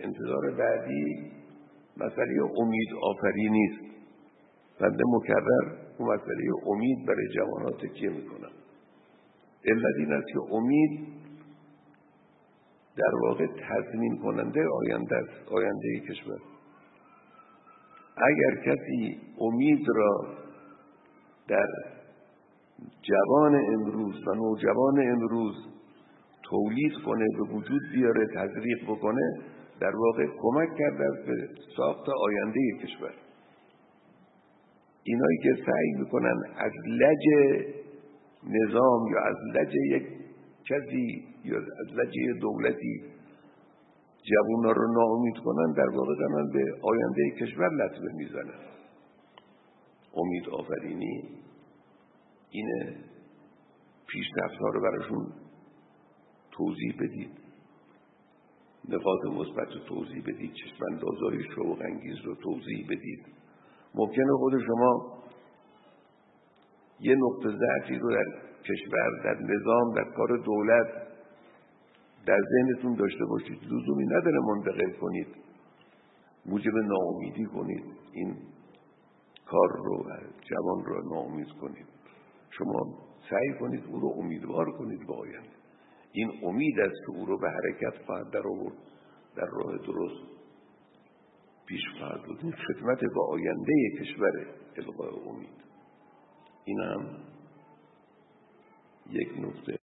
انتظار بعدی مسئله امید آفرینی است. بنده مکرر اون مسئله امید برای جوانات تکیه میکنم. علت این است که امید در واقع تضمین کننده آینده است، آینده کشور. اگر کسی امید را در جوان امروز و نوجوان امروز تولید کنه، به وجود بیاره، تزریق بکنه، در واقع کمک کرده است به ساخت آینده کشور. اینایی که سعی میکنن از لج نظام یا از لج یک کسی یا از لج دولتی جوونا رو ناامید کنن، در واقع دارن به آینده کشور لطمه میزنن. امید آفرینی اینه، پیشرفت‌ها رو براشون توضیح بدید، نقاط مثبت رو توضیح بدید، چشم‌اندازهای شوق انگیز رو توضیح بدید. ممکنه خود شما یه نقطه ضعفی رو در کشور، در نظام، در کار دولت در ذهنتون داشته باشید، لزومی نداره منتقل کنید، موجب ناامیدی کنید، این کار رو، جوان رو ناامید کنید. شما سعی کنید او رو امیدوار کنید به آینده. این امید است که او رو به حرکت خواهد در آورد، در راه درست پیش خواهد بود. این خدمت به آینده کشور، القای امید. این هم یک نکته.